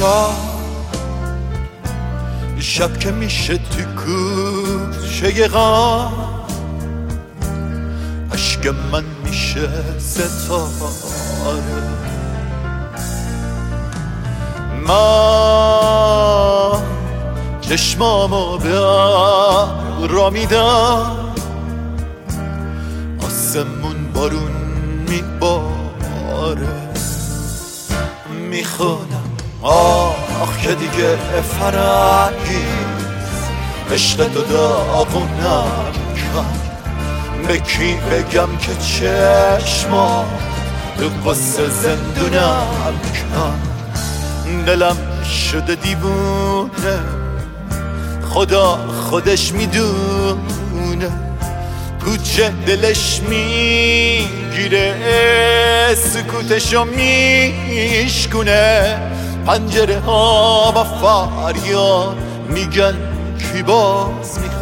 شب که میشه تو کوچه غم، عشق من میشه ستاره. من چشمامو به ابرا میدم، آسمون بارون میباره. میخونم آخ که دیگه فرنگی عشق تو داغونم کرد. به کی بگم که چشما تو قصه زندونم کرد. دلم شده دیوونه، خدا خودش میدونه. کوچه دلش میگیره، سکوتشو میشکونه. پنجره ها با فریاد میگن کی باز میخونه.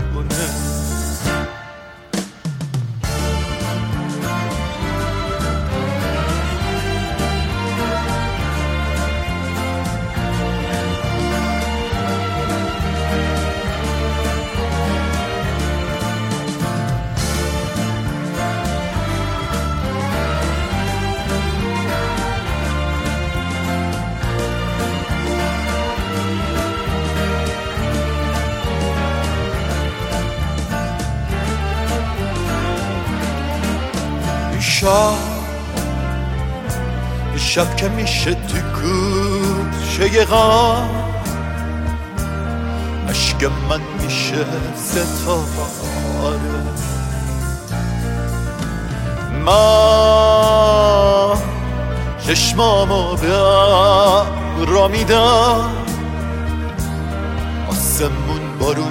شب که میشه تو کوچه غم، عشق من میشه ستاره. من چشمامو به ابرا میدم، آسمون بارون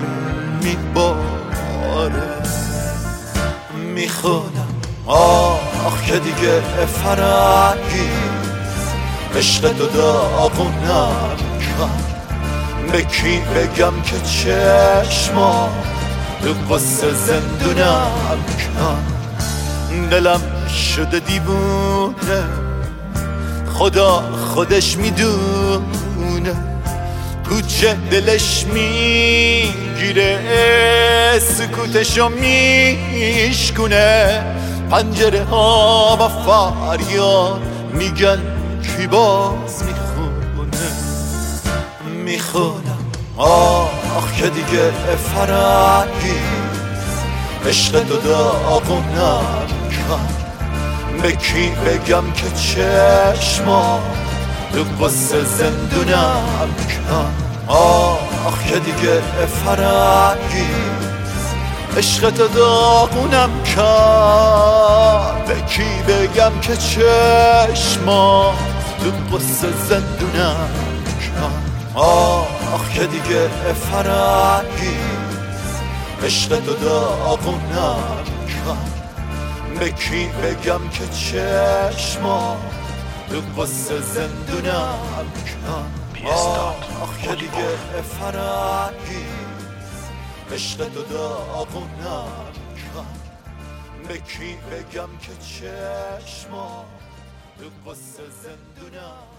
میباره. میخونم آخ که دیگه فرنگی عشق تو داغونم کرد. به کی بگم که چشما تو قصه زندونم کرد. دلم شده دیوونه، خدا خودش میدونه. کوچه دلش میگیره، سکوتشو میشکونه. پنجره ها با فریاد میگن کی باز میخونه. میخونم آخ که دیگه فرنگی عشق تو داغونم کرد. به کی بگم که چشما تو قصه زندونم کرد. آخ که دیگه فرنگی عشق تو داغونم کرد. به کی بگم که چشما تو قصه زندونم کرد. آخ که دیگه فرنگی عشق تو داغونم کرد. به کی بگم که چشما تو قصه زندونم کرد. آخ که دیگه فرنگی عشق تو داغونم کرد. به کی بگم که چشما تو قصه زندونم